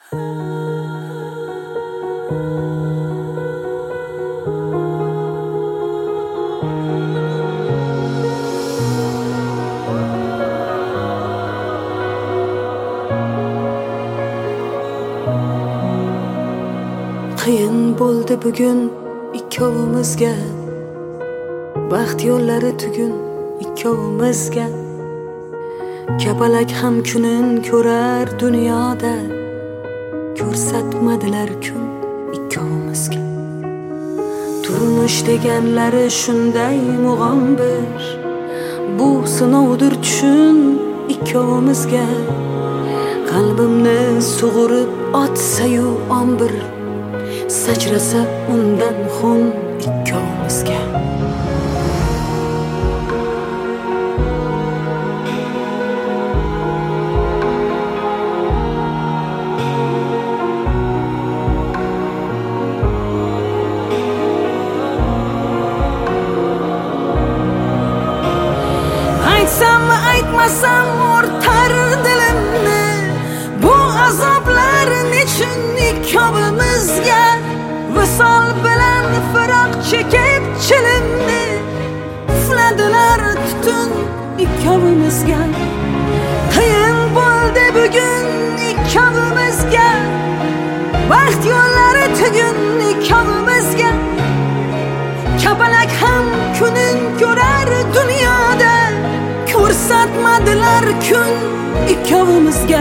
Qiyin bo'ldi bugun ikkovimizga, baxt yo'llari tugun ikkovimizga. Kapalak ham kunin ko'rar dunyoda, ko'rsatmadilar kun ikkovimizga. Turmush deganlari shunday mug'ombir, bu sinovdir tushun ikkovimizga. Qalbimni sug'urib otsa-yu ombir, sachrasa undan xun ikkovimizga. Aytsam aytmasam o'rtar dilimni, bu azoblar nechun ikkovimizga. Visol bilan firoq chekib chilimni, ufladilar tutun ikkovimizga. Qiyin bo'ldi bugun ikkovimizga, baxt yo'llari tugun ikkovimizga. Kapalak ham kunin ko'rar dunyoda, ko'rsatmadilar kun ikkovimizga.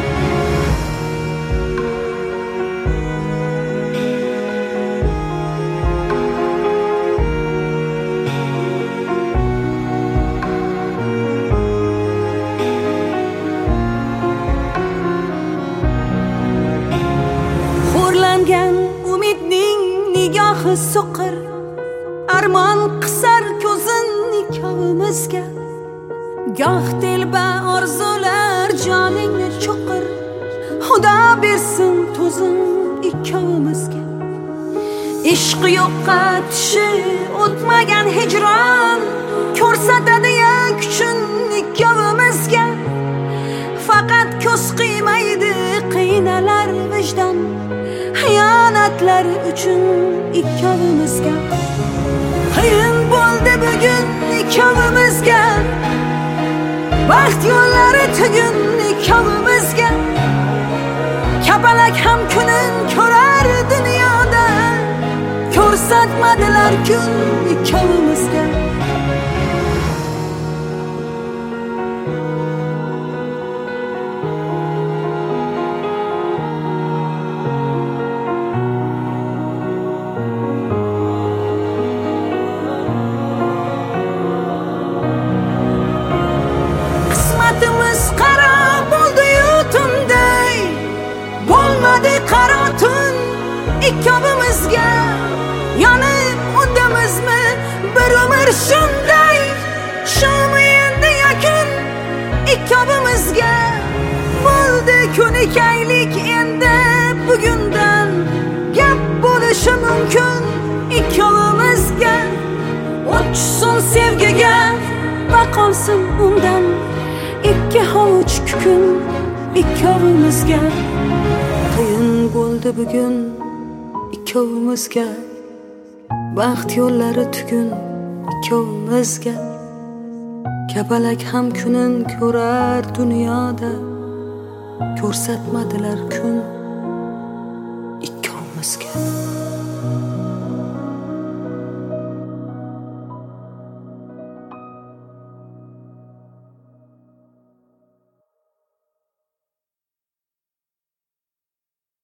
Xo'rlangan umidning nigohi so'qir, armon qisar ko'zin ikkovimizga. Goh telba orzular joningni cho'qir, Xudo bersin to'zin ikkovimizga. Ishq yo'qqa tishi o'tmagan hijron, ko'rsatadi-ya kuchun ikkovimizga. Faqat ko'z qiymaydi qiynalar vijdon, xiyonatlar uchun ikkovimizga. Qiyin bo'ldi bugun ikkovimizga, baxt yo'llari tugun ikkovimizga. Kapalak ham kunin ko'rar dunyoda, ko'rsatmadilar kun ikkovimizga. Qismatimiz qaro bo'ldi-yu tunday, bo'lmadi qaro tun ikkovimizga. Yonib o'tdimizmi bir umr shunday, shumi endi yakun ikkovimizga. Bo'ldi ko'nikaylik endi bugundan, gap bo'lishi mumkin ikkovimizga. O'chsin sevgiga va qolsin undan ikki hovuch kukun ikkovimizga. Qiyin bo'ldi bugun ikkovimizga, baxt yo'llari tugun ikkovimizga. Kapalak ham kunin ko'rar dunyoda, ko'rsatmadilar kun ikkovimizga.